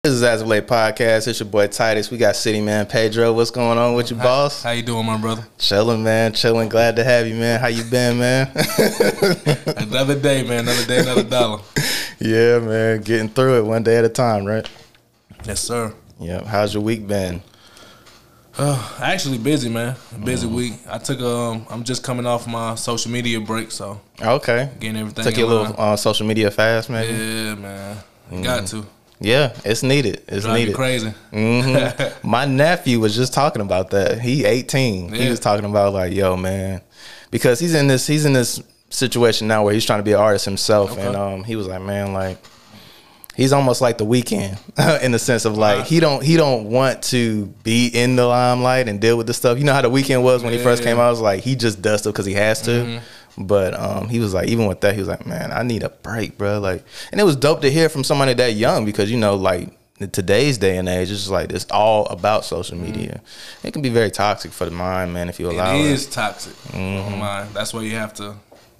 This is As of Late Podcast. It's your boy Titus. We got City Man Pedro. What's going on with you, boss? How you doing, my brother? Chilling, man. Chilling. Glad to have you, man. How you been, man? Another day, man. Another day, another dollar. Yeah, man. Getting through it one day at a time, right? Yes, sir. Yeah. How's your week been? Actually busy, man. Busy week. I took I'm just coming off my social media break, so Okay. getting everything. Took your little social media fast, man. Yeah, man. Got to. Yeah, it's needed. It's Drive you needed. crazy. My nephew was just talking about that. He 18. He Yeah. was talking about like, yo, man, because he's in this situation now where he's trying to be an artist himself, Okay. and he was like, man, like he's almost like The Weeknd in the sense of like he don't want to be in the limelight and deal with the stuff. You know how The Weeknd was when he first came out. It was like he just does stuff because he has to. But he was like, even with that, he was like, man, I need a break, bro. Like, and it was dope to hear from somebody that young because, you know, like in today's day and age, it's just like it's all about social media. It can be very toxic for the mind, man, if you allow It it. is toxic. Mind. That's why you have to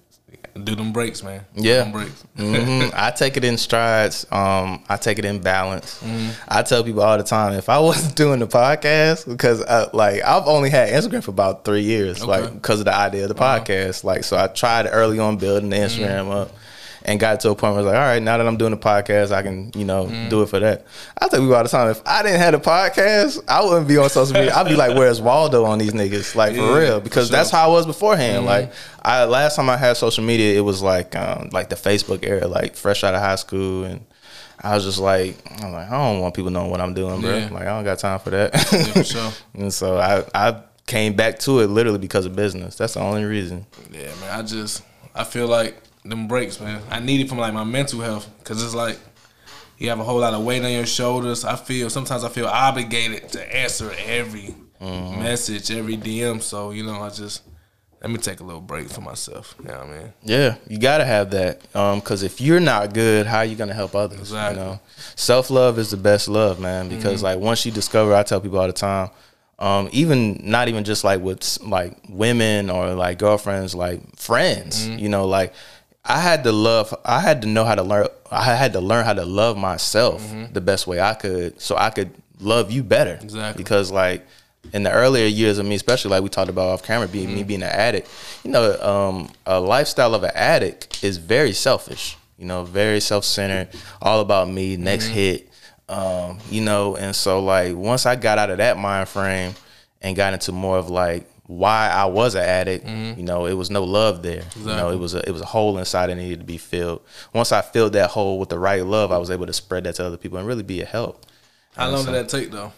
do them breaks, man. Do Yeah. them breaks. I take it in strides. I take it in balance. I tell people all the time, if I wasn't doing the podcast, because like I've only had Instagram for about 3 years, like because of the idea of the podcast. Like, so I tried early on building the Instagram up. And got to a point where I was like, all right, now that I'm doing the podcast, I can, you know, do it for that. I tell people all the time, if I didn't have a podcast, I wouldn't be on social media. I'd be like, where's Waldo on these niggas? Like, for real. Because that's how I was beforehand. Like, last time I had social media, it was like the Facebook era, like fresh out of high school. And I was just like, I don't want people knowing what I'm doing, bro. Yeah. Like, I don't got time for that. Yeah, for sure. And so I came back to it literally because of business. That's the only reason. Yeah, man. I feel like them breaks, man. I need it from like my mental health because it's like you have a whole lot of weight on your shoulders. Sometimes I feel obligated to answer every message, every DM. So, you know, let me take a little break for myself. You know what I mean? Yeah, you gotta have that. Because if you're not good, how are you gonna help others? Exactly. You know, self-love is the best love, man. Because like once you discover, I tell people all the time, not even just like with like women or like girlfriends, like friends. You know, like I had to learn how to love myself the best way I could, so I could love you better. Exactly. Because like in the earlier years of me, especially like we talked about off camera, me being an addict, you know, a lifestyle of an addict is very selfish. You know, very self-centered, all about me, next hit. You know, and so like once I got out of that mind frame and got into more of like why I was an addict, you know, it was no love there. Exactly. You know, it was a hole inside that needed to be filled. Once I filled that hole with the right love, I was able to spread that to other people and really be a help. How long did that take, though?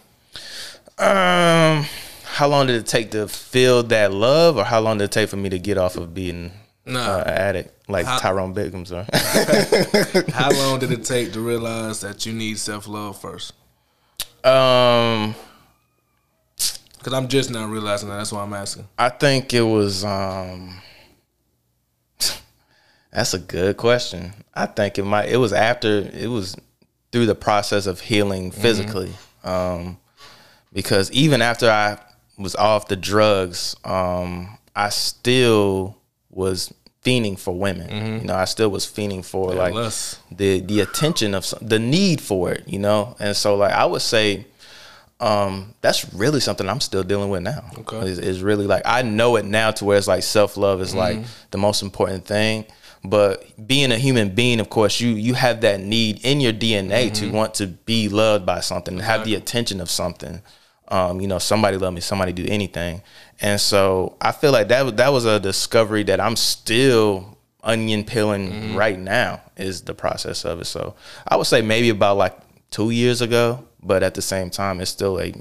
How long did it take to fill that love, or how long did it take for me to get off of being an addict, like Tyrone Biggums? How long did it take to realize that you need self-love first? Because I'm just now realizing that. That's why I'm asking. I think it was. That's a good question. I think it was through the process of healing physically. Because even after I was off the drugs, I still was fiending for women. You know, I still was fiending for like the attention of the need for it. You know, and so like I would say. That's really something I'm still dealing with now. Okay. It's really like I know it now to where it's like self-love is like the most important thing. But being a human being, of course, you have that need in your DNA to want to be loved by something, have the attention of something. You know, somebody love me, somebody do anything. And so I feel like that was a discovery that I'm still onion peeling right now is the process of it. So I would say maybe about like 2 years ago. But at the same time, it's still a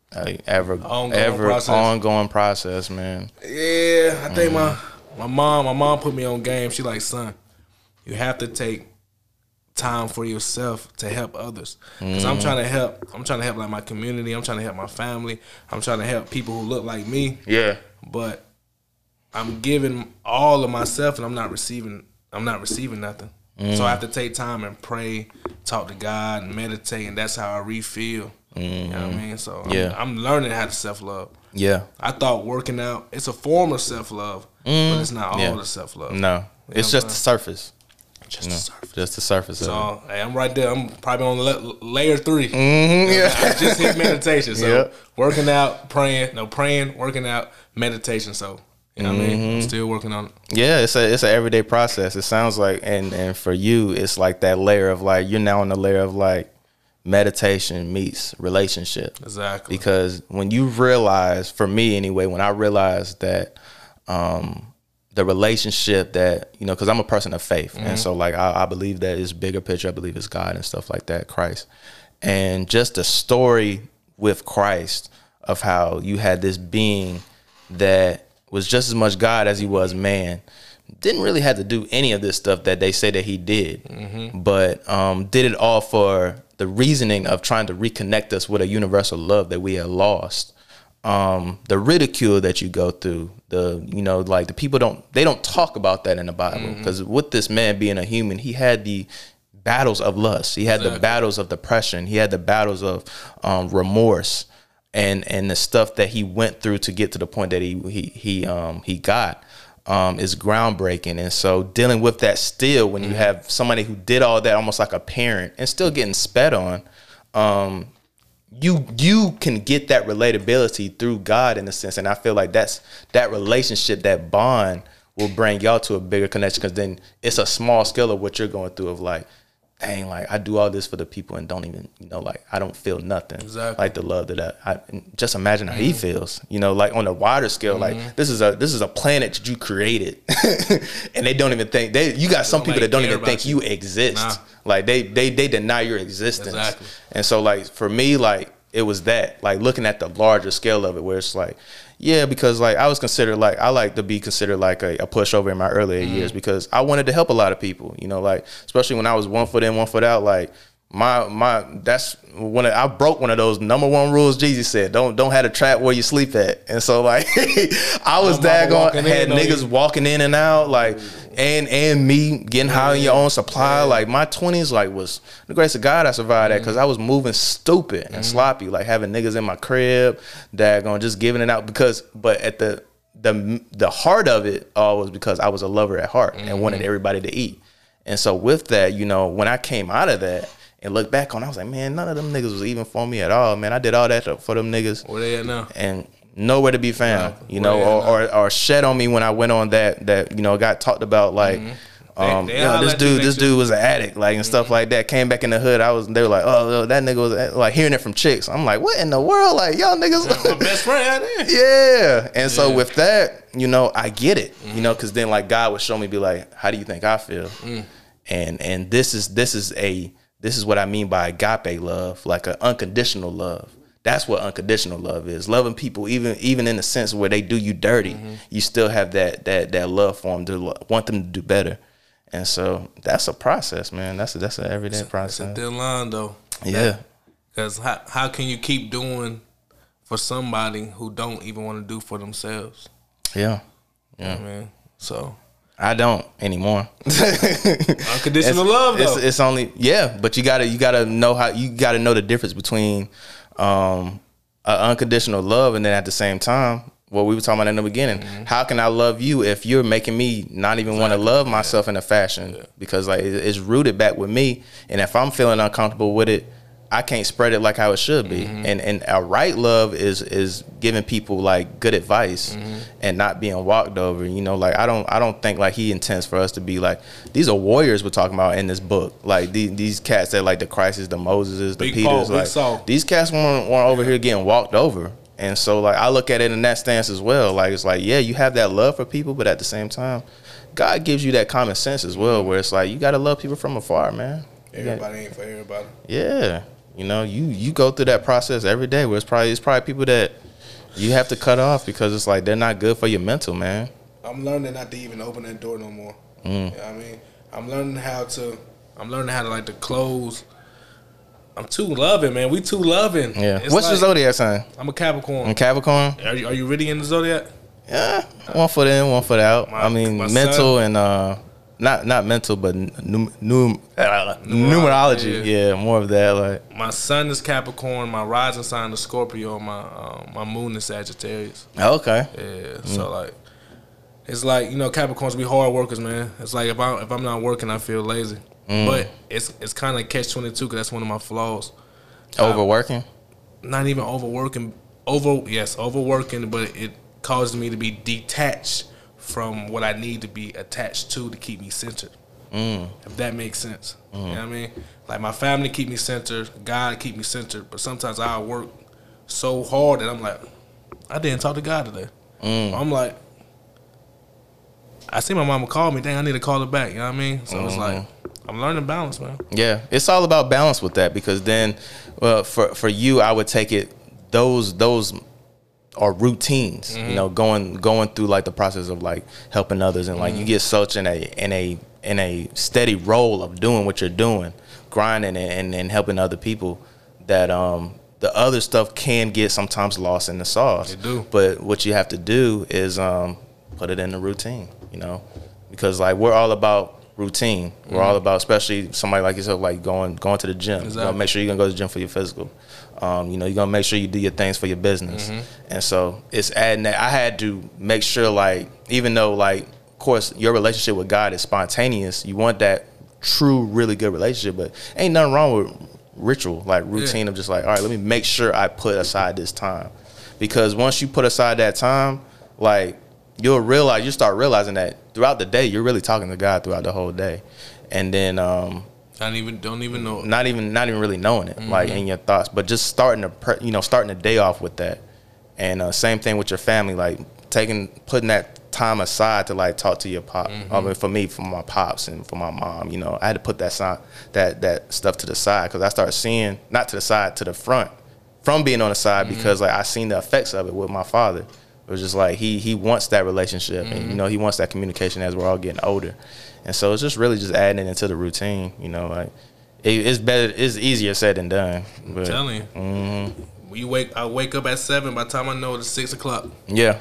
ongoing process, man. Yeah, I think my mom put me on game. She like, son, you have to take time for yourself to help others. Because I'm trying to help like my community. I'm trying to help my family. I'm trying to help people who look like me. Yeah. But I'm giving all of myself and I'm not receiving nothing. So I have to take time and pray, talk to God, and meditate, and that's how I refill. You know what I mean? So I'm learning how to self-love. Yeah. I thought working out, it's a form of self-love, but it's not all the self-love. No. It's just the surface. Just the surface. Just the surface. So hey, I'm right there. I'm probably on layer 3. Yeah. I just hit meditation. So working out, praying, working out, meditation. So you know what I mean? I'm still working on it. Yeah, it's an everyday process. It sounds like, and for you, it's like that layer of like, you're now on the layer of like meditation meets relationship. Exactly. Because when you realize, for me anyway, when I realized that the relationship that, you know, because I'm a person of faith. And so like I believe that it's bigger picture. I believe it's God and stuff like that, Christ. And just the story with Christ of how you had this being that was just as much God as he was man, didn't really have to do any of this stuff that they say that he did, but did it all for the reasoning of trying to reconnect us with a universal love that we had lost. The ridicule that you go through, like the people don't talk about that in the Bible, because with this man being a human, he had the battles of lust, he had the battles of depression, he had the battles of remorse, and the stuff that he went through to get to the point that he got is groundbreaking. And so dealing with that still, when you have somebody who did all that almost like a parent and still getting sped on, you can get that relatability through God in a sense. And I feel like that relationship, that bond, will bring y'all to a bigger connection, because then it's a small scale of what you're going through of like, dang, like I do all this for the people and don't even, like I don't feel nothing. Exactly. Like the love that I just imagine how he feels, like on a wider scale, like this is a planet that you created and they don't even think you got some people that don't even think you exist. Nah. Like they deny your existence. Exactly. And so like for me, like it was that, like looking at the larger scale of it, where it's like, yeah, because like I was considered, like I like to be considered like a pushover in my earlier years, because I wanted to help a lot of people, like especially when I was 1 foot in, 1 foot out. Like that's when I broke one of those #1 rules Jesus said, don't have a trap where you sleep at. And so like I was daggone had niggas walking in and out, like and me getting high on your own supply. Like my 20s like was the grace of God I survived that, because I was moving stupid and sloppy, like having niggas in my crib, daggone just giving it out, but at the heart of it all was because I was a lover at heart and wanted everybody to eat. And so with that, when I came out of that and look back on it, I was like, man, none of them niggas was even for me at all, man. I did all that for them niggas. Where they at now? And nowhere to be found, or shed on me when I went on that got talked about, like, this dude was an addict, like, and stuff like that. Came back in the hood, they were like, oh, that nigga was like, hearing it from chicks. I'm like, what in the world? Like, y'all niggas. My best friend out there. Yeah. And so with that, I get it, because then like God would show me, be like, how do you think I feel? And this is what I mean by agape love, like an unconditional love. That's what unconditional love is. Loving people, even in the sense where they do you dirty, you still have that love for them, to want them to do better. And so that's a process, man. That's an everyday process. It's a thin line, though. Yeah. Because how can you keep doing for somebody who don't even want to do for themselves? Yeah. Yeah. You know what I mean? So I don't anymore. Unconditional love, though. It's only, but you gotta know the difference between unconditional love, and then at the same time, what we were talking about in the beginning, how can I love you if you're making me not even want to love myself in a fashion? Because like it's rooted back with me, and if I'm feeling uncomfortable with it, I can't spread it like how it should be. And a right love is giving people like good advice and not being walked over. Like I don't think like he intends for us to be like, these are warriors we're talking about in this book. Like these cats that like the Christs, the Moseses, the Peters, like these cats weren't over here getting walked over. And so like I look at it in that stance as well. Like it's like, yeah, you have that love for people, but at the same time, God gives you that common sense as well, where it's like you gotta love people from afar, man. Everybody ain't for everybody. Yeah. You go through that process every day, where it's probably people that you have to cut off because it's like they're not good for your mental, man. I'm learning not to even open that door no more. You know what I mean? I'm learning how to like to close. I'm too loving, man. We too loving. Yeah. What's your zodiac sign? I'm a Capricorn. Capricorn? Are you really in the zodiac? Yeah. 1 foot in, 1 foot out. Mental son, and not mental, but numerology. Yeah, more of that. Like my sun is Capricorn, my rising sign is Scorpio, my moon is Sagittarius. Okay. Yeah. So like It's like, you know, Capricorns be hard workers, man. It's like if I'm not working, I feel lazy. But it's kind of catch-22 because that's one of my flaws. Overworking? Not even overworking. Overworking, but it causes me to be detached from what I need to be attached to keep me centered. If that makes sense. You know what I mean? Like my family keep me centered, God keep me centered, but sometimes I work so hard that I'm like, I didn't talk to God today. I'm like, I see my mama call me, dang, I need to call her back, you know what I mean? So it's like, I'm learning balance, man. Yeah, it's all about balance with that, because then, well, for you, I would take it, those are routines, you know, going through like the process of like helping others, and like you get such in a steady role of doing what you're doing, grinding and helping other people, that the other stuff can get sometimes lost in the sauce. It do. But what you have to do is put it in the routine, you know, because like we're all about routine. We're all about, especially somebody like yourself, like going to the gym. Exactly. You gotta make sure you're gonna go to the gym for your physical. You know, you're gonna make sure you do your things for your business. And so it's adding that. I had to make sure, like, even though, like, of course, your relationship with God is spontaneous, you want that true, really good relationship, but ain't nothing wrong with ritual, like routine of just like, all right, let me make sure I put aside this time. Because once you put aside that time, like, you start realizing that throughout the day, you're really talking to God throughout the whole day. And then don't even know it. Not even really knowing it, like in your thoughts, but just starting the day off with that. And same thing with your family, like putting that time aside to like talk to your pop. I mean, for me, for my pops and for my mom, you know, I had to put that stuff to the side, because I started seeing, not to the side, to the front, from being on the side, because like I seen the effects of it with my father. It was just like he wants that relationship, and you know, he wants that communication as we're all getting older. And so it's just really just adding it into the routine, you know, like it's better, it's easier said than done. But, I'm telling you. I wake up at 7, by the time I know it's 6 o'clock. Yeah.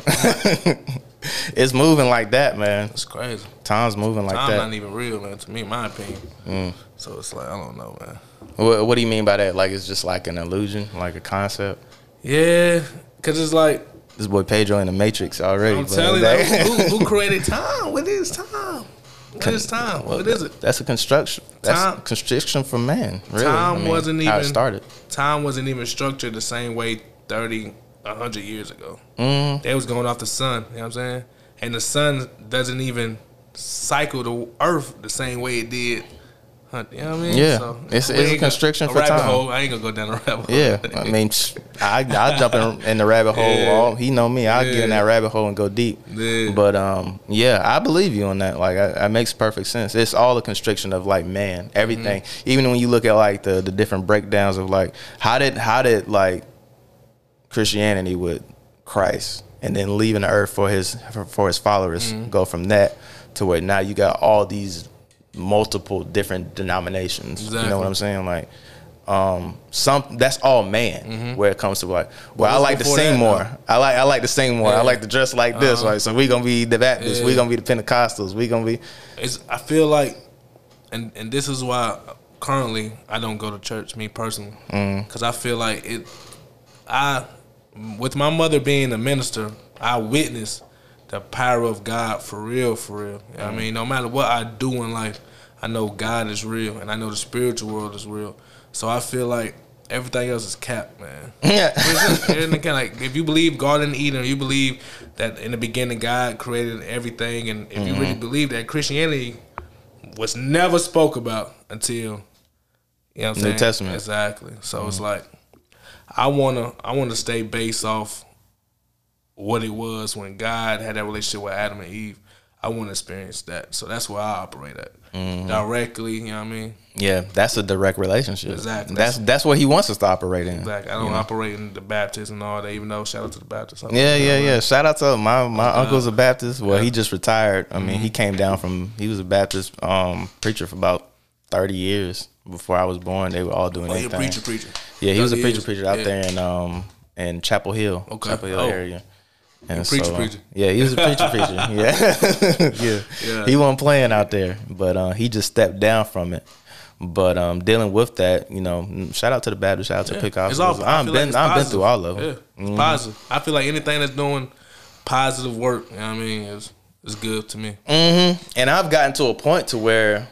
It's moving like that, man. It's crazy. Time's moving like that. Time's not even real, man, to me, in my opinion. So it's like, I don't know, man. What do you mean by that? Like, it's just like an illusion, like a concept? Yeah, because it's like, this boy Pedro in the Matrix already. I'm telling you, like, who created time? What is time? What is time? What is it? That's a construction. That's constriction for man. Really. Time wasn't even how it started. Time wasn't even structured the same way 30, 100 years ago. They was going off the sun. You know what I'm saying? And the sun doesn't even cycle the Earth the same way it did. You know what I mean? Yeah, so, it's a constriction for time. Hole. I ain't gonna go down the rabbit hole. Yeah, I mean, I'll jump in the rabbit hole. Yeah. He know me. I'll get in that rabbit hole and go deep. Yeah. But yeah, I believe you on that. Like, it makes perfect sense. It's all a constriction of like man, everything. Even when you look at like the different breakdowns of like how did like Christianity with Christ and then leaving the earth for his followers go from that to where now you got all these multiple different denominations. Exactly. You know what I'm saying? Like, that's all man. Where it comes to like, well, I like to sing more. I like to sing more. I like to dress like this. Right? So we gonna be the Baptists. We gonna be the Pentecostals. We gonna be. I feel like, and this is why currently I don't go to church, me personally, because I feel like with my mother being a minister, I witnessed the power of God for real, for real. You know what I mean? No matter what I do in life, I know God is real, and I know the spiritual world is real. So I feel like everything else is cap, man. Yeah. Like, if you believe Garden of Eden, or you believe that in the beginning God created everything, and if you really believe that, Christianity was never spoke about until, you know what I'm saying? New Testament. Exactly. So it's like, I wanna stay based off what it was when God had that relationship with Adam and Eve. I want to experience that. So that's where I operate at. Directly, you know what I mean? Yeah, that's a direct relationship. Exactly. That's what he wants us to operate in. Exactly. I don't operate in the Baptists and all that, even though shout out to the Baptists. Yeah. Shout out to my uncle's a Baptist. Well, he just retired. I mean, he came down he was a Baptist preacher for about 30 years before I was born. They were all doing their thing. Preacher. Yeah, he was a preacher out there in Chapel Hill. Okay. Chapel Hill area. And preacher. Yeah, he was a preacher. Yeah. He wasn't playing out there, but he just stepped down from it. But dealing with that, you know, shout out to the Baptist, shout out to Pentecostals. I've been through all of them. Yeah, it's positive. I feel like anything that's doing positive work, you know what I mean, is good to me. And I've gotten to a point to where,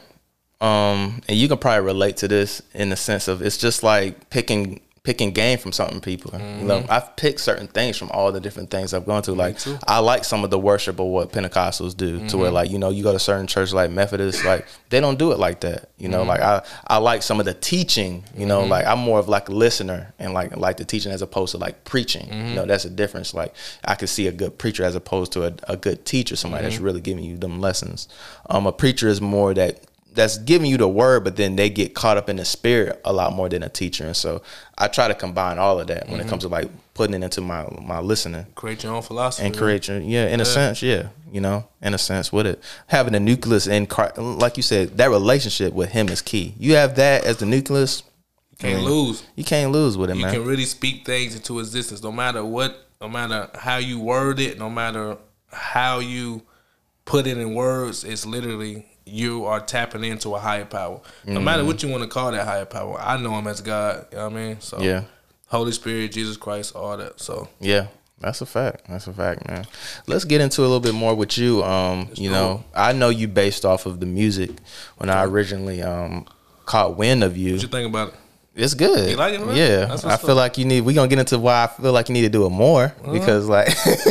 and you can probably relate to this in the sense of it's just like picking game from certain people. You know, I've picked certain things from all the different things I've gone to. Like I like some of the worship of what Pentecostals do, to where like, you know, you go to certain churches like Methodist, like they don't do it like that. You know, like I like some of the teaching. You know, like I'm more of like a listener and like the teaching as opposed to like preaching. You know, that's a difference. Like I could see a good preacher as opposed to a good teacher, somebody that's really giving you them lessons. A preacher is more that's giving you the word, but then they get caught up in the spirit a lot more than a teacher. And so I try to combine all of that when it comes to like putting it into my listening. Create your own philosophy. And create your, in a sense, you know, in a sense with it. Having a nucleus in, like you said, that relationship with him is key. You have that as the nucleus. You can't lose. You can't lose with it, man. You can really speak things into existence no matter what, no matter how you word it, no matter how you put it in words. It's literally you are tapping into a higher power. No matter what you want to call that higher power. I know him as God, you know what I mean? So yeah. Holy Spirit, Jesus Christ, all that. So yeah, that's a fact. That's a fact, man. Let's get into a little bit more with you. You know, I know you based off of the music when I originally caught wind of you. What you think about it? It's good. You like it, man? Yeah. I feel like you need, we're going to get into why I feel like you need to do it more because like,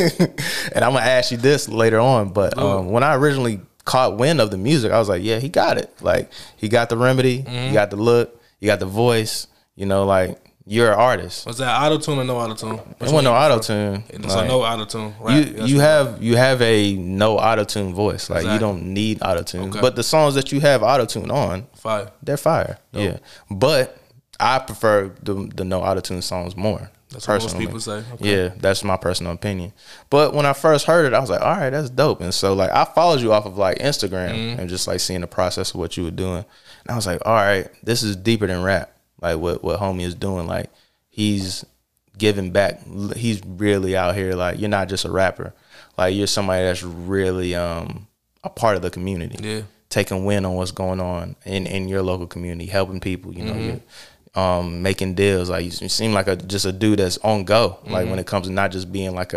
and I'm going to ask you this later on, but when I originally caught wind of the music, I was like, yeah, he got it. Like he got the remedy, he got the look, you got the voice, you know, like you're an artist. Was that auto-tune or no auto-tune? It wasn't no auto-tune. So like, no auto-tune, right? You have a no auto-tune voice. Like you don't need auto-tune. Okay. But the songs that you have auto-tune on, they're fire. Dope. Yeah. But I prefer the no auto-tune songs more. That's what most people say. Okay. Yeah, that's my personal opinion. But when I first heard it, I was like, all right, that's dope. And so like I followed you off of like Instagram and just like seeing the process of what you were doing. And I was like, all right, this is deeper than rap. Like what homie is doing. Like he's giving back. He's really out here. Like you're not just a rapper. Like you're somebody that's really a part of the community. Yeah. Taking win on what's going on in your local community, helping people, you know, you're making deals. Like you seem like just a dude that's on go. Like when it comes to not just being like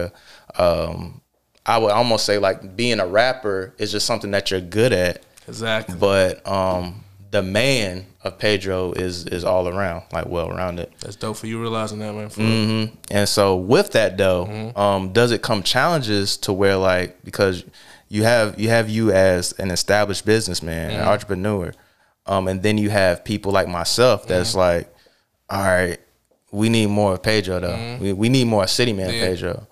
I would almost say like being a rapper is just something that you're good at. Exactly. But the man of Pedro is all around, like well rounded. That's dope for you realizing that, man. And so with that though, does it come challenges to where like, because you have you as an established businessman, an entrepreneur, and then you have people like myself that's like, all right, we need more of Pedro though. We need more City Man Pedro.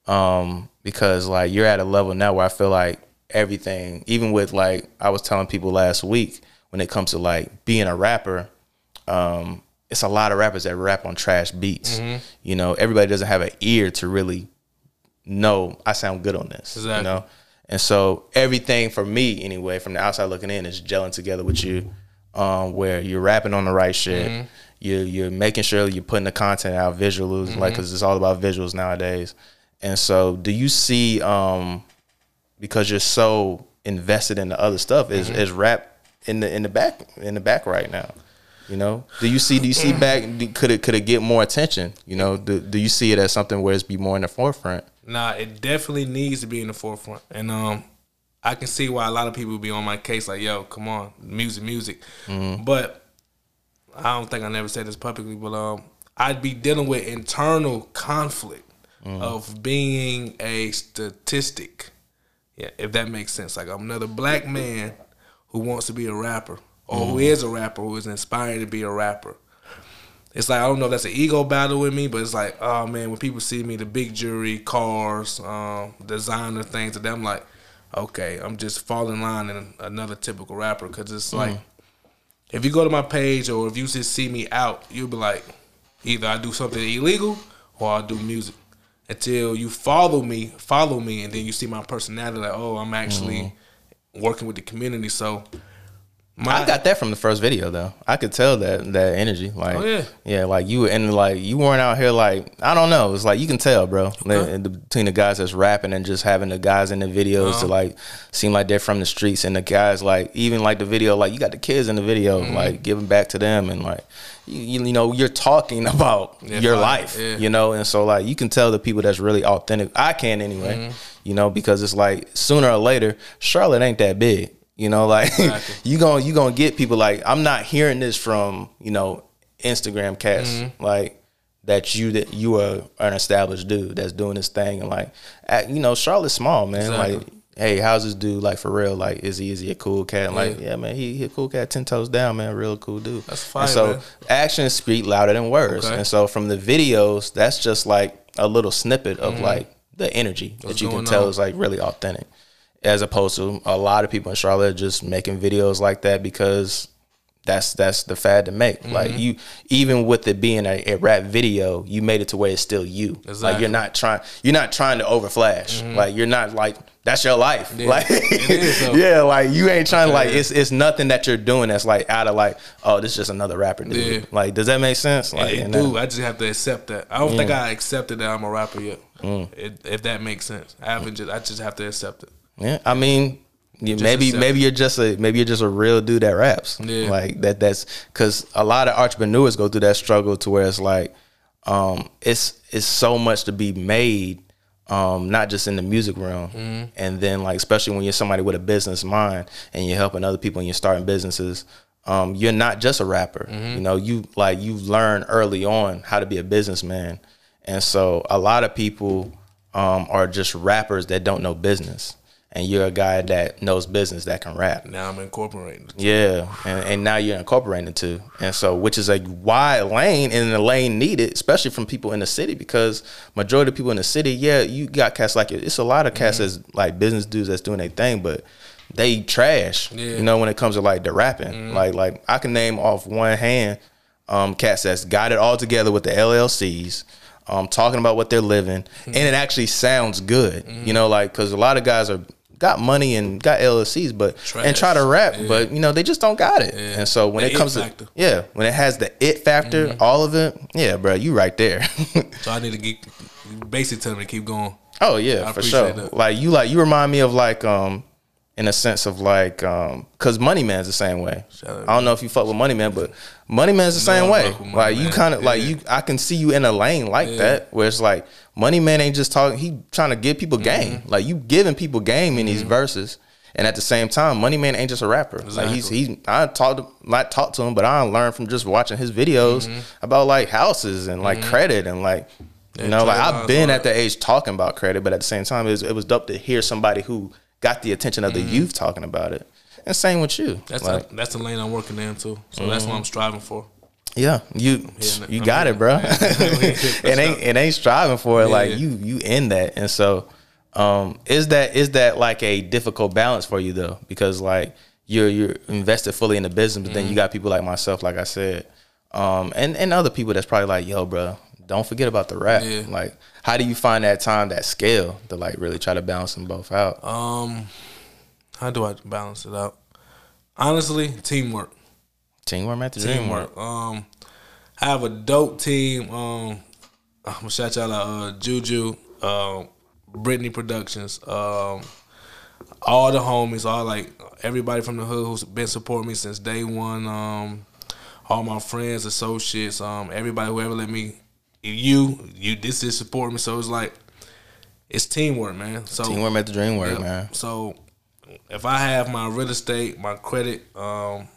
Because like you're at a level now where I feel like everything, even with like I was telling people last week, when it comes to like being a rapper, it's a lot of rappers that rap on trash beats. You know, everybody doesn't have an ear to really know I sound good on this. Exactly. You know? And so everything for me anyway, from the outside looking in, is gelling together with you, where you're rapping on the right shit. You're making sure you're putting the content out, visuals, like, because it's all about visuals nowadays. And so do you see, because you're so invested in the other stuff, is rap in the back right now? You know, do you see back? Could it get more attention? You know, do you see it as something where it's be more in the forefront? Nah, it definitely needs to be in the forefront, and I can see why a lot of people be on my case, like, yo, come on, music. But I don't think I never said this publicly, but I'd be dealing with internal conflict of being a statistic. Yeah, if that makes sense. Like I'm another black man who wants to be a rapper, or who is a rapper, who is inspired to be a rapper. It's like, I don't know if that's an ego battle with me, but it's like, oh man, when people see me, the big jewelry, cars, designer things, and I'm like, okay, I'm just falling in line in another typical rapper. Because it's like, if you go to my page or if you just see me out, you'll be like, either I do something illegal or I do music. Until you follow me, and then you see my personality, like, oh, I'm actually working with the community. So I got that from the first video though. I could tell that energy. Like, yeah, like you weren't out here like, I don't know. It's like you can tell, bro, between the guys that's rapping and just having the guys in the videos to like seem like they're from the streets, and the guys like even like the video, like you got the kids in the video, like giving back to them, and like you know you're talking about your life, you know, and so like you can tell the people that's really authentic. I can anyway, you know, because it's like sooner or later, Charlotte ain't that big. You know, like you gonna get people like, I'm not hearing this from, you know, Instagram cats like that you are an established dude that's doing this thing, and like you know, Charlotte's small, man. Like, hey, how's this dude, like, for real? Like, is he a cool cat? And like, yeah, man, he a cool cat, 10 toes down, man, real cool dude. That's fine. And so actions speak louder than words. And so from the videos, that's just like a little snippet of like the energy that you can tell is like really authentic. As opposed to a lot of people in Charlotte just making videos like that because that's the fad to make. Like you, even with it being a rap video, you made it to where it's still you. Like you're not trying to overflash. Like you're not like, that's your life. Like yeah, like you ain't trying to like it's nothing that you're doing that's like out of like, oh, this is just another rapper dude. Like, does that make sense? Like, I just have to accept that. I don't think I accepted that I'm a rapper yet. If that makes sense. I just have to accept it. Yeah, I mean, maybe you're just a real dude that raps. Yeah. Like that's because a lot of entrepreneurs go through that struggle to where it's like, it's so much to be made, not just in the music realm, and then like especially when you're somebody with a business mind and you're helping other people and you're starting businesses. You're not just a rapper. You know, you learn early on how to be a businessman, and so a lot of people are just rappers that don't know business. And you're a guy that knows business that can rap. Now I'm incorporating. Yeah, and now you're incorporating it too. And so, which is a wide lane, and the lane needed, especially from people in the city, because majority of people in the city, yeah, you got cats like it. It's a lot of cats that's like business dudes that's doing their thing, but they trash. You know, when it comes to like the rapping, like I can name off one hand, cats that's got it all together with the LLCs. Talking about what they're living, and it actually sounds good. You know, like because a lot of guys got money and got LLCs, but and try to rap, but you know they just don't got it. And so when it comes to when it has the it factor, all of it, bro, you right there. So I need to get basically tell me to keep going. Oh yeah, for sure. That. Like you remind me of like in a sense of like because Money Man's the same way. I don't know if you fuck with Money Man, but Money Man's the same way. Like you kind of like I can see you in a lane like that where it's like Money Man ain't just talking, he trying to give people game. Like you giving people game in these verses, and at the same time Money Man ain't just a rapper. Like I talked to him, but I learned from just watching his videos about like houses and like credit and like you know, like I've been at the age talking about credit, but at the same time it was dope to hear somebody who got the attention of the youth talking about it. And same with you. That's the lane I'm working in too. So that's what I'm striving for. Yeah, you got it, bro. it ain't striving for it. Like you in that. And so is that like a difficult balance for you though? Because like you're invested fully in the business, but then you got people like myself, like I said, and other people that's probably like, yo, bro, don't forget about the rap. Like, how do you find that time, that scale to like really try to balance them both out? How do I balance it out? Honestly, teamwork. Teamwork, man. Teamwork. I have a dope team. I'm gonna shout y'all out, Juju, Brittany Productions, all the homies, all like everybody from the hood who's been supporting me since day one. All my friends, associates, everybody who ever let me. You this is supporting me, so it's like it's teamwork, man. So teamwork make the dream work, man. So if I have my real estate, my credit, or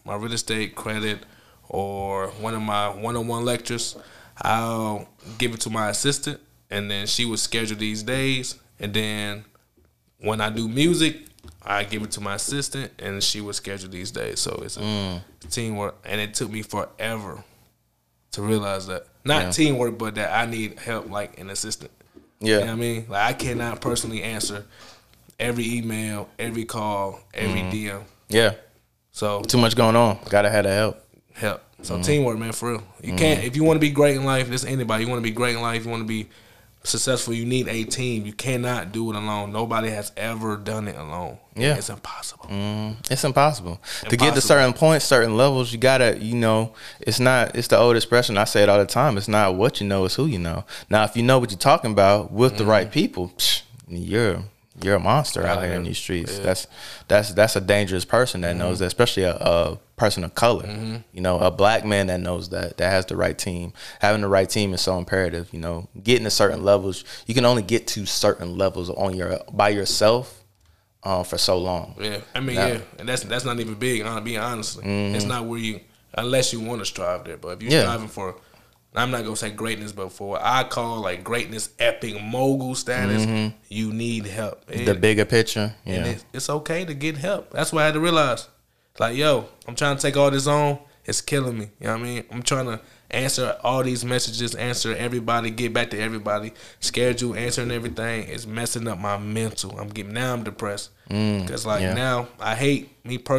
one of my one-on-one lectures, I'll give it to my assistant, and then she would schedule these days, and then when I do music, I give it to my assistant, and she would schedule these days. So it's a teamwork, and it took me forever to realize that. Not teamwork, but that I need help, like an assistant. Yeah. You know what I mean? Like I cannot personally answer every email, every call, every DM. Yeah. So too much going on. Gotta have the help. So teamwork, man, for real. You can't if you want to be great in life, this anybody, you want to be great in life, you want to be successful, you need a team. You cannot do it alone. Nobody has ever done it alone. Yeah. It's impossible. It's impossible. To get to certain points, certain levels, you gotta, it's the old expression. I say it all the time. It's not what you know, it's who you know. Now, if you know what you're talking about with the right people, you're a monster out here in these streets. Yeah. That's a dangerous person that knows that, especially a person of color. A black man that knows that has the right team. Having the right team is so imperative. Getting to certain levels, you can only get to certain levels by yourself for so long. Yeah, I mean, and that's not even big. Being honestly, it's not where you, unless you want to strive there. But if you're striving for, I'm not gonna say greatness, but for what I call like greatness, epic mogul status, you need help. The bigger picture, and it's okay to get help. That's what I had to realize. Like, yo, I'm trying to take all this on. It's killing me. You know what I mean? I'm trying to answer all these messages, answer everybody, get back to everybody. Schedule, answering everything is messing up my mental. I'm depressed. Because now I hate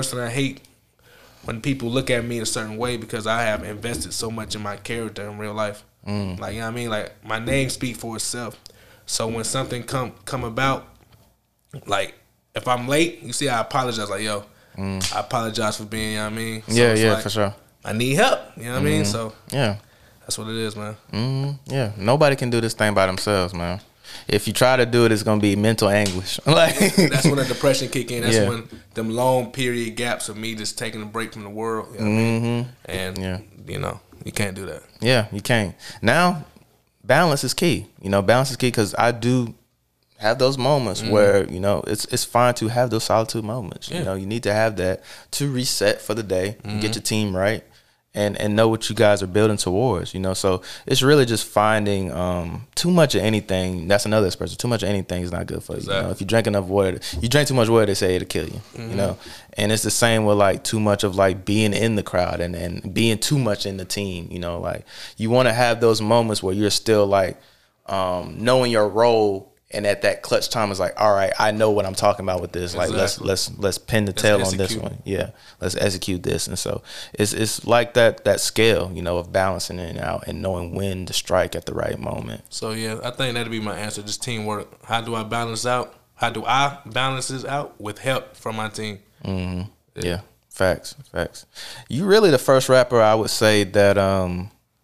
when people look at me a certain way because I have invested so much in my character in real life. Like, you know what I mean? Like, my name speaks for itself. So when something come about, like, if I'm late, you see I apologize. Like, yo, I apologize for being, you know what I mean? So for sure. I need help, you know what I mean? So that's what it is, man. Yeah, nobody can do this thing by themselves, man. If you try to do it, it's gonna be mental anguish. Like, that's when the depression kick in. That's when them long period gaps of me just taking a break from the world. You know what I mean? And you can't do that. Yeah, you can't. Now, balance is key. Balance is key because I do have those moments where it's fine to have those solitude moments. You need to have that to reset for the day, get your team right, and know what you guys are building towards. So it's really just finding too much of anything. That's another expression. Too much of anything is not good for you. Exactly. If you drink enough water, you drink too much water, they say it'll kill you. And it's the same with like too much of like being in the crowd and being too much in the team. Like you want to have those moments where you're still like knowing your role. And at that clutch time, it's like, all right, I know what I'm talking about with this. Like, let's pin the tail on this one. Yeah, let's execute this. And so it's like that scale, of balancing it out and knowing when to strike at the right moment. So yeah, I think that'd be my answer. Just teamwork. How do I balance out? How do I balance this out with help from my team? Yeah, facts. You really the first rapper I would say that,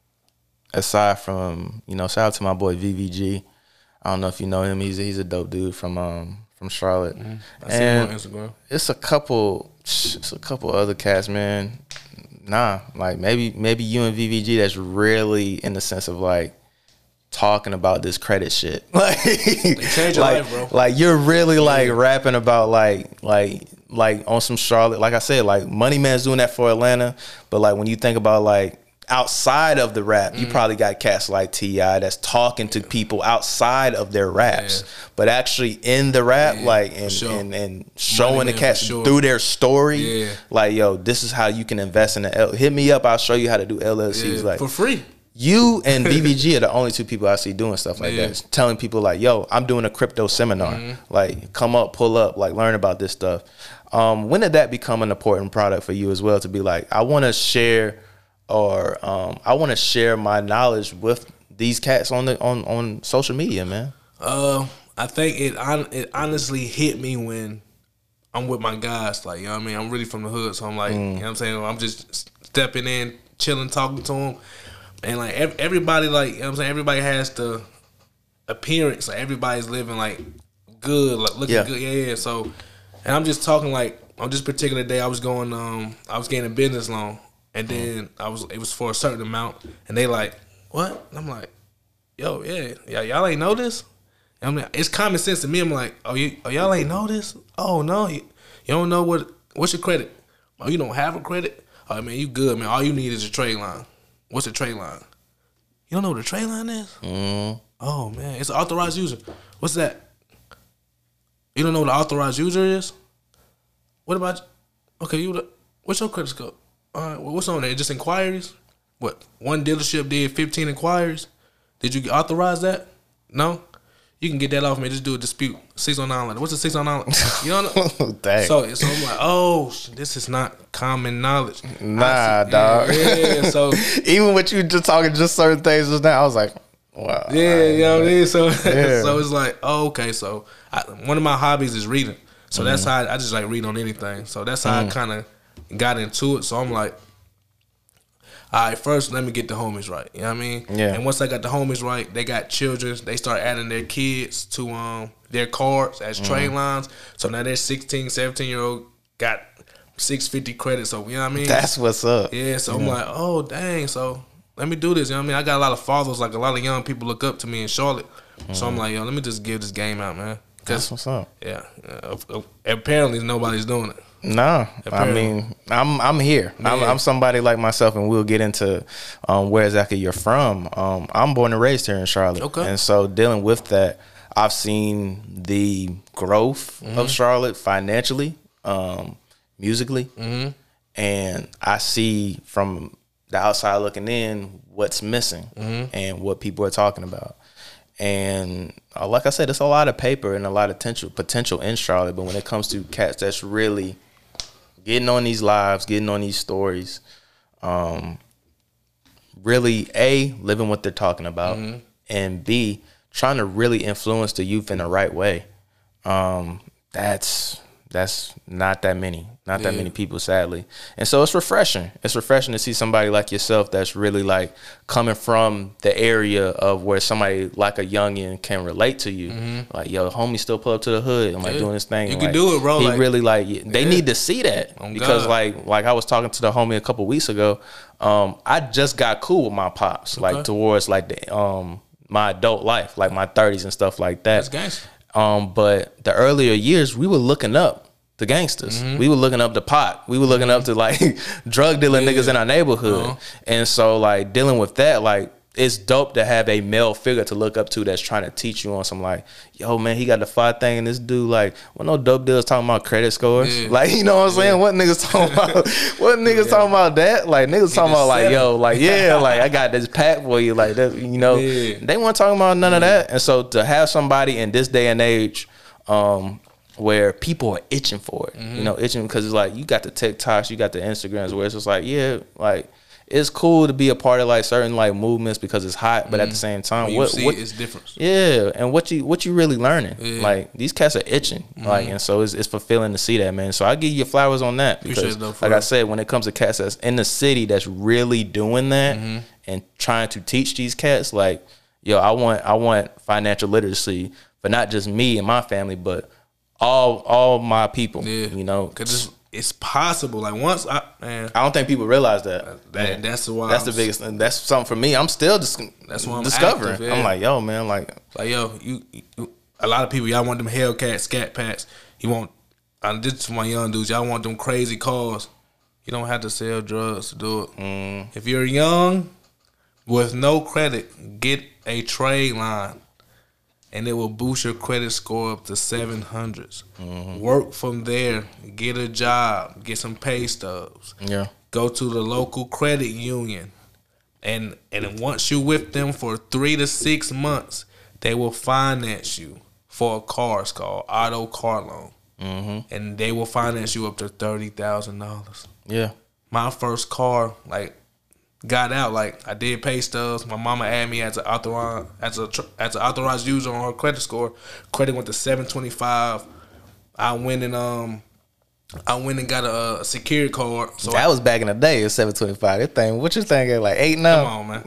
aside from shout out to my boy VVG. I don't know if you know him. He's a dope dude from Charlotte. I see him on Instagram. It's a couple other cats, man. Nah, like maybe you and VVG that's really in the sense of like talking about this credit shit. Like, they change your life, bro. Like you're really like rapping about like on some Charlotte. Like I said, like Money Man's doing that for Atlanta, but like when you think about like outside of the rap, you probably got cats like T.I. that's talking to people outside of their raps, but actually in the rap, and showing the cats through their story, like, yo, this is how you can invest in hit me up, I'll show you how to do LLCs, like for free. You and VVG are the only two people I see doing stuff like that. Telling people like, yo, I'm doing a crypto seminar. Like, come up, pull up, like learn about this stuff. When did that become an important product for you as well, to be like, I want to share I want to share my knowledge with these cats on social media, man? I think it honestly hit me when I'm with my guys. Like, you know what I mean? I'm really from the hood, so I'm like, you know what I'm saying? I'm just stepping in, chilling, talking to them. And like everybody, like, you know what I'm saying? Everybody has the appearance. Like, everybody's living like good, like looking good. Yeah. So, and I'm just talking like on this particular day, I was getting a business loan. And then it was for a certain amount, and they like, what? And I'm like, yo, y'all ain't know this? And I'm like, it's common sense to me. I'm like, y'all ain't know this? Oh no, you don't know what's your credit? Oh, you don't have a credit? Oh man, you good, man. All you need is a trade line. What's a trade line? You don't know what a trade line is? Oh man, it's an authorized user. What's that? You don't know what an authorized user is? What about? Okay, what's your credit score? All right, well, what's on there? Just inquiries? What? One dealership did 15 inquiries? Did you authorize that? No? You can get that off me. Just do a dispute. 609 letter. What's a 609 letter? You don't know? Dang. So I'm like, oh, this is not common knowledge. Nah, dog. Yeah, so. Even with you just talking just certain things just now, I was like, Wow. Yeah, you know what I mean? So, so it's like, oh, okay. So one of my hobbies is reading. So that's how I just like read on anything. So that's how I kind of got into it. So I'm like, all right, first let me get the homies right. You know what I mean? Yeah. And once I got the homies right, they got children. They start adding their kids to their cards as trade lines. So now their 16, 17-year-old got 650 credits. So, you know what I mean? That's what's up. Yeah, so I'm like, oh, dang. So let me do this. You know what I mean? I got a lot of fathers. Like, a lot of young people look up to me in Charlotte. So I'm like, yo, let me just give this game out, man. That's what's up. Yeah. Apparently, nobody's doing it. No, I mean, I'm here. I'm somebody like myself, and we'll get into where exactly you're from. I'm born and raised here in Charlotte. Okay. And so dealing with that, I've seen the growth of Charlotte financially, musically, and I see from the outside looking in what's missing and what people are talking about. And like I said, it's a lot of paper and a lot of potential in Charlotte. But when it comes to cats that's really getting on these lives, getting on these stories, really, A, living what they're talking about, and B, trying to really influence the youth in the right way, that's not that many. Not that many people, sadly. And so it's refreshing. It's refreshing to see somebody like yourself that's really like coming from the area of where somebody like a youngin can relate to you. Like, yo, homie still pull up to the hood and like doing this thing. You and can like, do it, bro. He like, really like, they need to see that. Oh, because God. like I was talking to the homie a couple weeks ago. I just got cool with my pops, like towards like the my adult life, like my 30s and stuff like that. That's gangster. But the earlier years, we were looking up the gangsters. We were looking up the pot. We were looking up to like drug dealing niggas in our neighborhood. And so like dealing with that, like it's dope to have a male figure to look up to that's trying to teach you on some like, yo man, he got the 5 thing and this dude like, well, no dope dealers talking about credit scores. Like, you know what I'm saying? What niggas talking about? What niggas talking about that? Like niggas talking about like, yo, like like I got this pack for you, like that, you know. They weren't talking about none of that. And so to have somebody in this day and age, where people are itching for it, you know, itching because it's like you got the TikToks, you got the Instagrams where it's just like, yeah, like it's cool to be a part of like certain like movements because it's hot, but at the same time, what it's different. Yeah, and what you really learning? Like these cats are itching, like, and so it's fulfilling to see that, man. So I give you flowers on that because, like I said, when it comes to cats that's in the city that's really doing that and trying to teach these cats, like, yo, I want financial literacy for not just me and my family, but all my people, you know, because it's possible. Like once I don't think people realize that. That's why the biggest. That's something for me. I'm still that's why I'm discovering. Active, I'm like, yo, man, like yo, you a lot of people, y'all want them Hellcat Scat Packs. You want, this for my young dudes, y'all want them crazy cars. You don't have to sell drugs to do it. If you're young with no credit, get a trade line. And it will boost your credit score up to 700s. Work from there. Get a job. Get some pay stubs. Yeah. Go to the local credit union. And once you with them for 3 to 6 months, they will finance you for a car. It's called auto car loan. And they will finance you up to $30,000. Yeah. My first car, like, got out, like I did pay stubs. My mama added me as an authorized user on her credit score. Credit went to 725. I went and got a security card. So that was back in the day. It was 725. That thing, what you thinking? Like 8 now? Come on, man.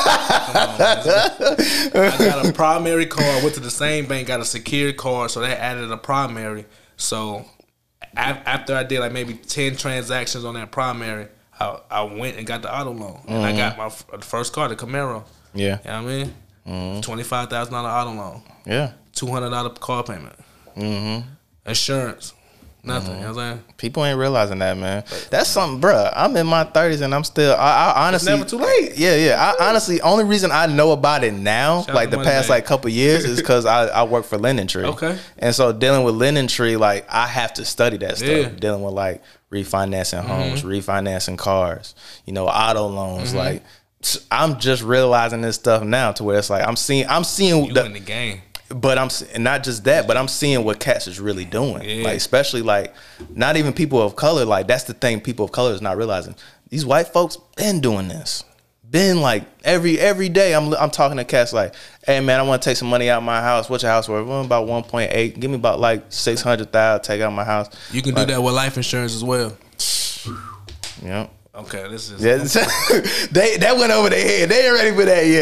I got a primary card. Went to the same bank. Got a security card. So they added a primary. So after I did like maybe 10 transactions on that primary, I went and got the auto loan. And I got my first car, the Camaro. Yeah. You know what I mean? $25,000 auto loan. Yeah. $200 car payment. Insurance. Nothing. You know what I'm saying? People ain't realizing that, man. That's something, bruh. I'm in my 30s and I'm still, I honestly. It's never too late. Yeah. I honestly, only reason I know about it now, shout like the past like couple years, is because I work for Linden Tree. Okay. And so dealing with Linden Tree, like I have to study that stuff. Yeah. Dealing with like refinancing homes, refinancing cars, you know, auto loans. Like I'm just realizing this stuff now to where it's like I'm seeing you in the game. But and not just that, but I'm seeing what cats is really doing. Yeah. Like especially like not even people of color. Like that's the thing, people of color is not realizing. These white folks been doing this. been like every day I'm talking to cats like, hey man, I want to take some money out of my house. What's your house worth? Well, about 1.8. Give me about like 600,000. Take out my house. You can do that with life insurance as well. Yeah. Okay, this is that went over their head. They ain't ready for that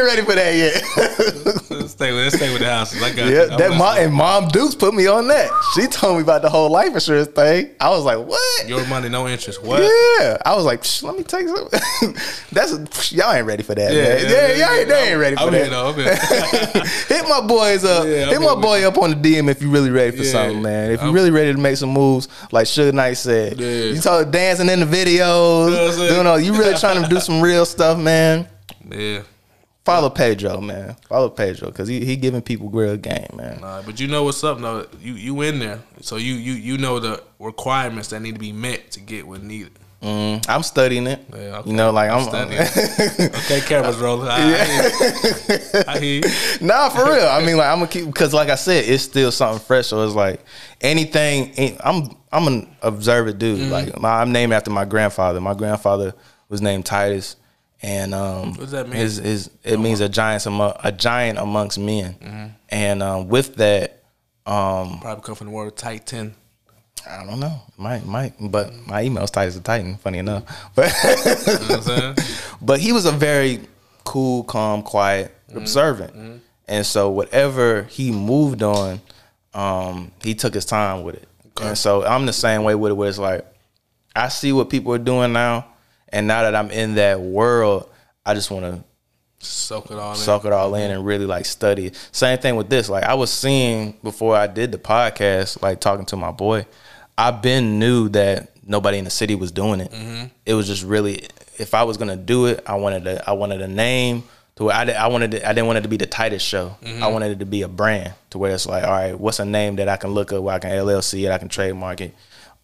yet. let's stay with the houses. I got and Mom Dukes put me on that. She told me about the whole life insurance thing. I was like, what? Your money, no interest. What? Yeah. I was like, let me take some. Y'all ain't ready for that, man. They ain't ready for that. Hit my boys up. Hit my boy up on the DM if you really ready for something, man. If you really ready to make some moves, like Suge Knight said. You talk dancing in the videos. You really trying to do some real stuff, man. Yeah. Follow Pedro, man. Follow Pedro because he giving people real game, man. Nah, but you know what's up, though. You in there, so you know the requirements that need to be met to get what needed. I'm studying it. Yeah, okay. You know, like I'm studying. Okay, cameras rolling. I hear you. Nah, for real. I mean, like I'm gonna keep because, like I said, it's still something fresh. So it's like anything. I'm an observant dude. Like I'm named after my grandfather. My grandfather was named Titus, and what does that mean? It means a giant amongst men. And with that, probably come from the word Titan. I don't know. Might, but my email's tight as a Titan, funny enough. But you know what I'm saying? But he was a very cool, calm, quiet, observant. And so whatever he moved on, he took his time with it. Okay. And so I'm the same way with it, where it's like I see what people are doing now, and now that I'm in that world, I just want to soak it all in and really like study. Same thing with this. Like I was seeing before I did the podcast, like talking to my boy, I've been knew that nobody in the city was doing it. It was just really, if I was gonna do it, I wanted a name to where I didn't want it to be the tightest show. I wanted it to be a brand to where it's like, all right, what's a name that I can look up where I can LLC it, I can trademark it.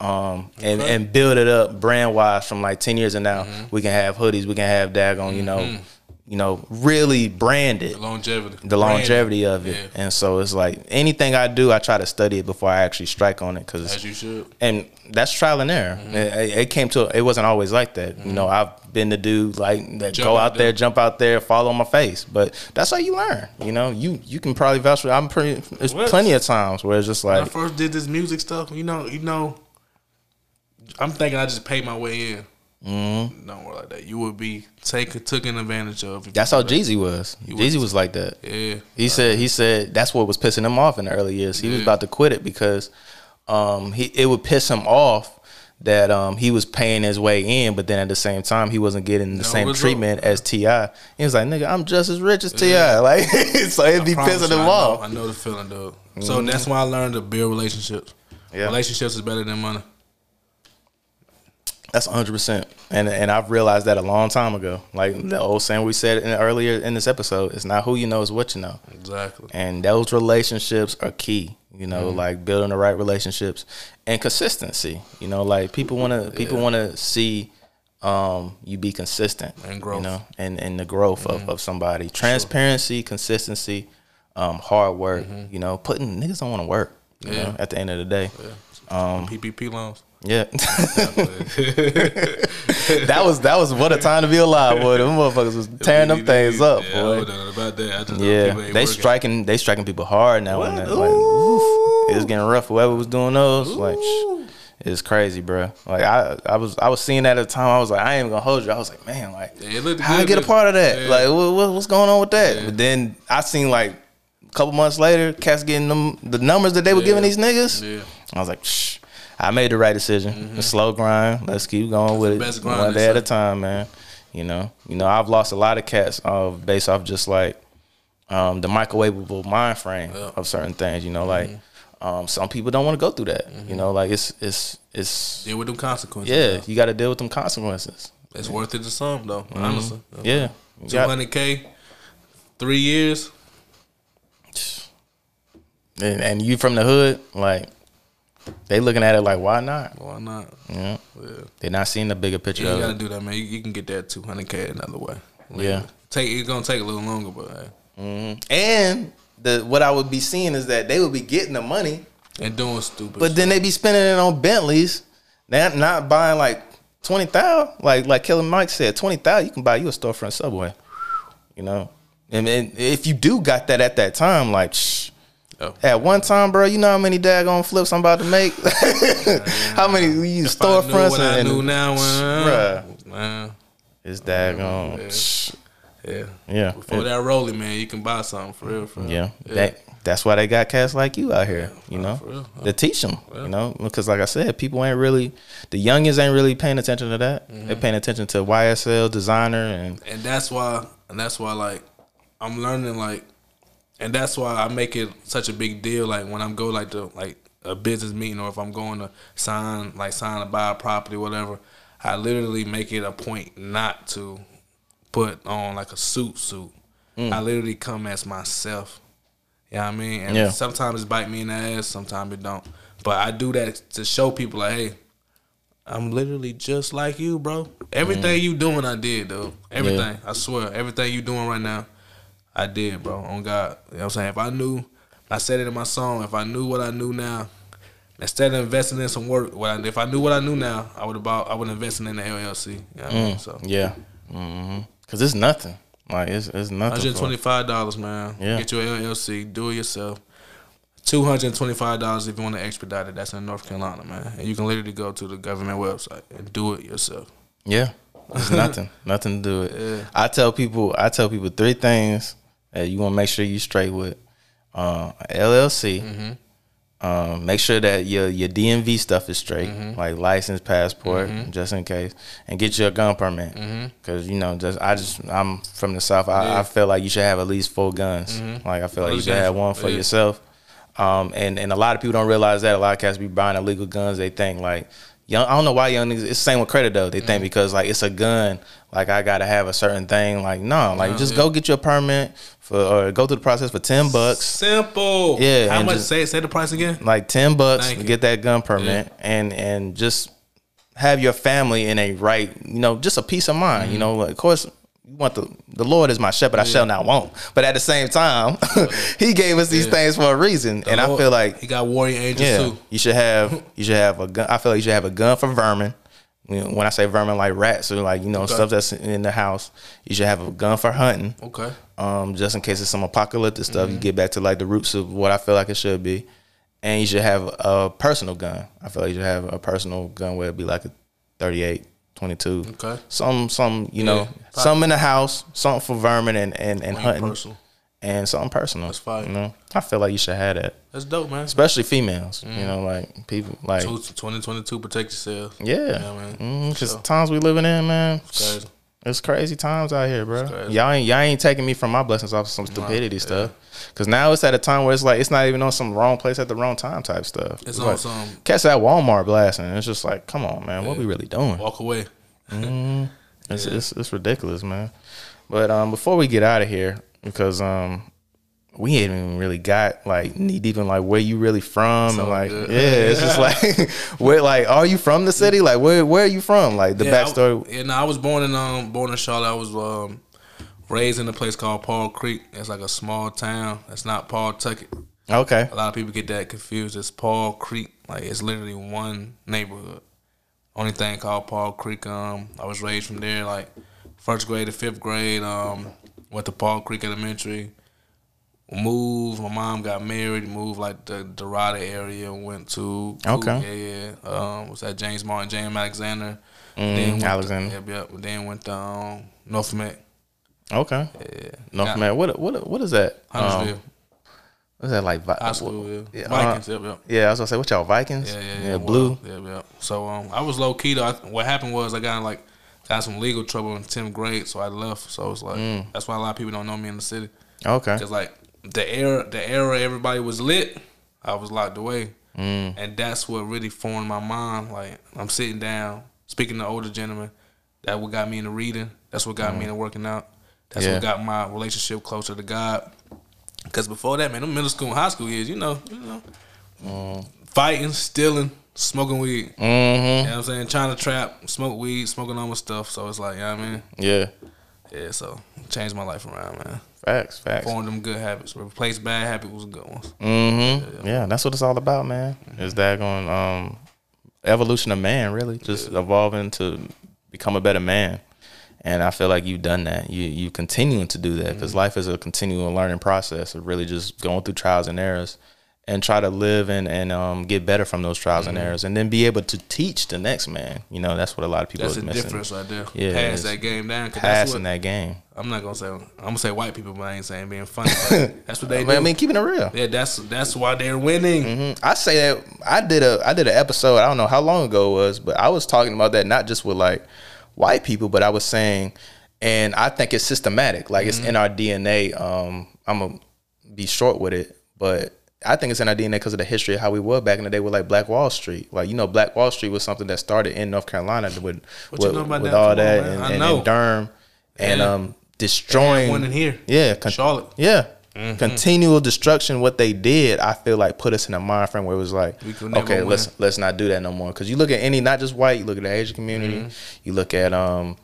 And build it up brand wise from like 10 years and now. We can have hoodies, we can have daggone, really branded. The longevity of it. Yeah. And so it's like anything I do, I try to study it before I actually strike on it. As you should. And that's trial and error. It wasn't always like that. I've been the dude like that jump out there, jump out there, fall on my face. But that's how you learn. You can probably vouch for it. There's plenty of times where it's just like. When I first did this music stuff, I'm thinking I just paid my way in. Don't work like that. You would be taken advantage of. That's how Jeezy was. Jeezy was like that. Yeah. He said that's what was pissing him off in the early years. He was about to quit it because it would piss him off that he was paying his way in, but then at the same time he wasn't getting the same treatment as T.I. He was like, nigga, I'm just as rich as T.I. Like, so it'd be pissing him off. I know the feeling, dude. So that's why I learned to build relationships. Yeah. Relationships is better than money. That's 100%, and I've realized that a long time ago. Like the old saying we said earlier in this episode, it's not who you know, it's what you know. Exactly. And those relationships are key. Like building the right relationships and consistency. Like people want to see you be consistent and growth. And the growth of somebody. Transparency, consistency, hard work. Putting niggas don't want to work. At the end of the day. Yeah. PPP loans. Yeah. that was what a time to be alive, boy. Them motherfuckers was tearing them things up, boy. I don't know about that. I just know they striking people hard now. Like, it was getting rough. Whoever was doing those, like, it's crazy, bro. Like I was seeing that at the time. I was like, I ain't even gonna hold you. I was like, man, like, how I get a part of that? Yeah. Like, what's going on with that? Yeah. But then I seen like a couple months later, cats getting the numbers that they were giving these niggas. Yeah. I was like, shh. I made the right decision. A slow grind. Let's keep going with it. One day at a time, man. I've lost a lot of cats based off just like the microwavable mind frame of certain things. Some people don't want to go through that. Like it's deal with them consequences. Yeah, you got to deal with them consequences. It's worth it to some though. Honestly. Yeah. 200K, 3 years. And you from the hood, like. They looking at it like, why not? Why not? Yeah. They're not seeing the bigger picture. You gotta do that, man. You can get that 200K another way. Yeah. It's gonna take a little longer, but and what I would be seeing is that they would be getting the money and doing stupid. But then they be spending it on Bentleys. They're not buying like 20,000, like Killer Mike said, 20,000, you can buy you a storefront Subway. You know, and if you do got that at that time, like at one time, bro, you know how many daggone flips I'm about to make? How many we use storefronts and I knew now, bruh, it's daggone. Yeah. Before that rolling, man, you can buy something for real. Yeah. That's why they got cats like you out here, you know, to teach them, you know, because like I said, people ain't really, the youngins ain't really paying attention to that. They're paying attention to YSL, designer, and that's why like I'm learning, like, and that's why I make it such a big deal. Like when I'm go like a business meeting, or if I'm going to sign to buy a property, whatever, I literally make it a point not to put on like a suit. I literally come as myself. You know what I mean? And sometimes it bite me in the ass, sometimes it don't. But I do that to show people, like, hey, I'm literally just like you, bro. Everything you doing, I did, though. Everything. I swear. Everything you doing right now, I did, bro. On God. You know what I'm saying? If I knew, I said it in my song, if I knew what I knew now, instead of investing in some work, if I knew what I knew now, I would invest in the LLC. You know what I mean? So. Yeah. Because it's nothing. Like it's nothing. $125, man. Yeah. Get your LLC, do it yourself. $225 if you want to expedite it. That's in North Carolina, man. And you can literally go to the government website and do it yourself. Yeah. It's nothing. Nothing to do it. Yeah. I tell people 3 things that you want to make sure you straight with. LLC. Make sure that your DMV stuff is straight, like license, passport, just in case, and get you a gun permit. Because you know, I'm from the South. I feel like you should have at least 4 guns. Like I feel like you should have one for yourself. And a lot of people don't realize that. A lot of cats be buying illegal guns. They think like young. I don't know why young niggas. It's the same with credit though. They think because like it's a gun, like I gotta have a certain thing. Like no, like just go get your permit. Or go through the process for $10. Simple. Yeah. How much? Say the price again. Like $10 to get that gun permit, and just have your family in a right, you know, just a peace of mind. You know, of course, you want the Lord is my shepherd; I shall not want. But at the same time, He gave us these things for a reason, and I feel like He got warrior angels too. You should have a gun. I feel like you should have a gun for vermin. When I say vermin, like rats or like, you know, stuff that's in the house, you should have a gun for hunting. Okay. Just in case it's some apocalyptic stuff, you get back to like the roots of what I feel like it should be. And you should have a personal gun. I feel like you should have a personal gun where it'd be like a 38, 22. Okay. Some you know, some in the house, something for vermin and hunting. Personal. And something personal. That's fine. You know, I feel like you should have that. That's dope, man. Especially females. You know, like people like 2022, protect yourself. Yeah, man. Because times we living in, man. It's crazy times out here, bro. Y'all ain't taking me from my blessings off some stupidity stuff. Because now it's at a time where it's like it's not even on some wrong place at the wrong time type stuff. It's like, on some cats at Walmart blasting. It's just like, come on, man. What we really doing? Walk away. It's ridiculous, man. But before we get out of here, because we ain't even really got like knee deep in like where you really from, and like it's just like where like are you from the city? Like where are you from? Like the backstory. I was born in Charlotte. I was raised in a place called Paul Creek. It's like a small town. It's not Pawtucket. Okay. A lot of people get that confused. It's Paul Creek. Like it's literally one neighborhood. Only thing called Paul Creek. I was raised from there, like 1st grade to 5th grade. Went to Paul Creek Elementary. Moved. My mom got married. Moved like the Dorada area. Went to was at James Martin, James Alexander. Then Alexander. Then went to North Met. Okay. Yeah. North Met. What is that? Huntersville. What's that like? High school. Yeah. Vikings. Yeah, I was gonna say, what y'all Vikings? Yeah. Blue. Yeah. So I was low key though. What happened was I got some legal trouble in 10th grade, so I left. So it's like that's why a lot of people don't know me in the city. Okay. Because like the era everybody was lit, I was locked away, and that's what really formed my mind. Like I'm sitting down, speaking to older gentlemen. That what got me into reading. That's what got me into working out. That's what got my relationship closer to God. Because before that, man, them middle school and high school years, you know, fighting, stealing, smoking weed. You know what I'm saying? Trying to trap, smoke weed, smoking all my stuff. So it's like, you know what I mean? Yeah. Yeah, so changed my life around, man. Facts. Formed them good habits. Replace bad habits with good ones. Yeah, that's what it's all about, man. Is that going evolution of man, really, just evolving to become a better man. And I feel like you've done that. You continuing to do that because life is a continual learning process of really just going through trials and errors and try to live and get better from those trials and errors, and then be able to teach the next man. You know, that's what a lot of people are missing. That's the difference right there. Yeah, pass that game down. Passing that game. I'm not gonna say. I'm gonna say white people, but I ain't saying being funny. That's what they do. I mean, keeping it real. Yeah, that's why they're winning. I say that I did an episode. I don't know how long ago it was, but I was talking about that not just with like white people, but I was saying, and I think it's systematic. Like it's in our DNA. I'm gonna be short with it, but I think it's in our DNA because of the history of how we were back in the day with like Black Wall Street. Like, you know, Black Wall Street was something that started in North Carolina with all that and Durham and destroying one in here. Yeah, Charlotte. Yeah. Continual destruction. What they did, I feel like, put us in a mind frame where it was like, okay, let's not do that no more. Because you look at any, not just white, you look at the Asian community, you look at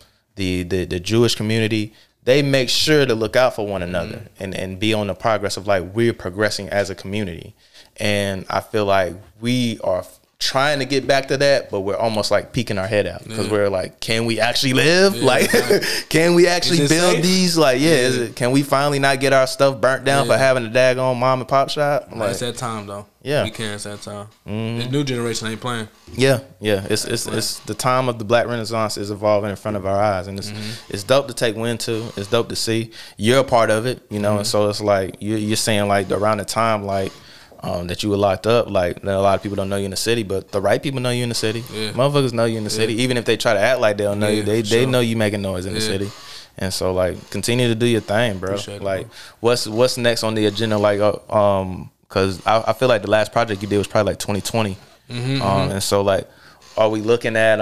the Jewish community. They make sure to look out for one another and be on the progress of like we're progressing as a community. And I feel like we are trying to get back to that, but we're almost like peeking our head out because we're like, can we actually live? Like, can we actually build safe? These? Like, can we finally not get our stuff burnt down for having a daggone mom and pop shop? Like, it's that time though. Yeah, we can't. It's that time. The new generation ain't playing. Yeah. It's the time of the Black Renaissance is evolving in front of our eyes, and it's dope to take wind to. It's dope to see. You're a part of it, you know, and so it's like you're saying like around the time like. That you were locked up, like a lot of people don't know you in the city, but the right people know you in the city. Motherfuckers know you in the city, even if they try to act like they don't know you. They know you making noise in the city, and so like continue to do your thing, bro. Like what's next on the agenda? Like because I feel like the last project you did was probably like 2020, and so like are we looking at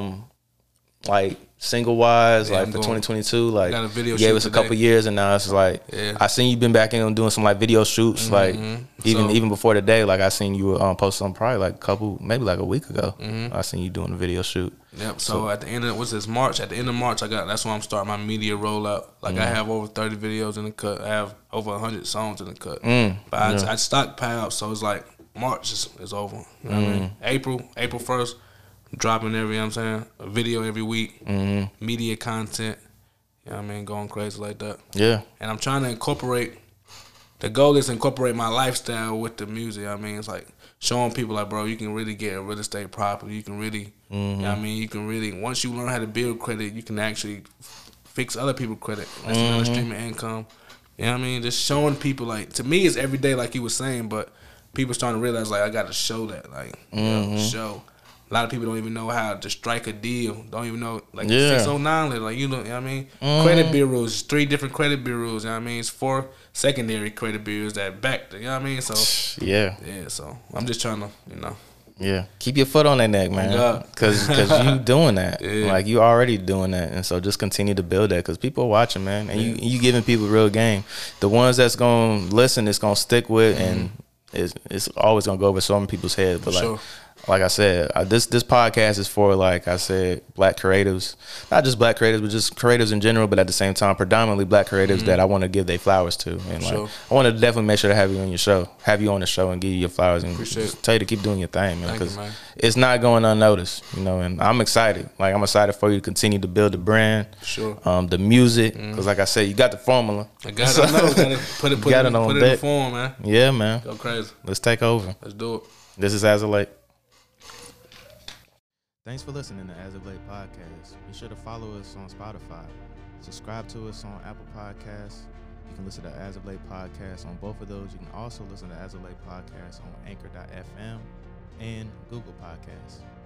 like single wise, like for 2022, like you gave us a couple years, and now it's like I seen you been back in doing some like video shoots, like even before today, like I seen you post something probably like maybe like a week ago. I seen you doing a video shoot. Yep. So at the end of March? At the end of March, that's when I'm starting my media rollout. Like I have over 30 videos in the cut. I have over 100 songs in the cut. But I stockpile, so it's like March is over. You know what I mean? April 1st. Dropping every, you know what I'm saying, a video every week, media content, you know what I mean, going crazy like that. Yeah. And I'm trying to incorporate, the goal is to incorporate my lifestyle with the music. I mean, it's like showing people like, bro, you can really get a real estate property. You can really, you know what I mean, you can really, once you learn how to build credit, you can actually fix other people's credit. That's another stream of income. You know what I mean? Just showing people, like, to me, it's every day, like you were saying, but people starting to realize, like, I got to show that, like, you know, show. A lot of people don't even know how to strike a deal. Don't even know, like, 609, like, you know what I mean? Credit bureaus, 3 different credit bureaus, you know what I mean? It's 4 secondary credit bureaus that back the, you know what I mean? So, yeah, so I'm just trying to, you know. Yeah, keep your foot on that neck, man, because you doing that. Like, you already doing that, and so just continue to build that because people are watching, man, and you giving people real game. The ones that's going to listen, it's going to stick with, and it's always going to go over so many people's heads, but like I said, this podcast is for, like I said, Black creatives. Not just Black creatives, but just creatives in general, but at the same time, predominantly Black creatives that I want to give their flowers to. And like, I want to definitely make sure to have you on your show, on the show and give you your flowers and just tell you to keep doing your thing, man, because it's not going unnoticed, you know, and I'm excited. Like, I'm excited for you to continue to build the brand, the music, because like I said, you got the formula. I got it. Gotta put it in the form, man. Yeah, man. Go crazy. Let's take over. Let's do it. This is As of Late. Thanks for listening to As of Late Podcast. Be sure to follow us on Spotify. Subscribe to us on Apple Podcasts. You can listen to As of Late Podcast on both of those. You can also listen to As of Late Podcast on Anchor.fm and Google Podcasts.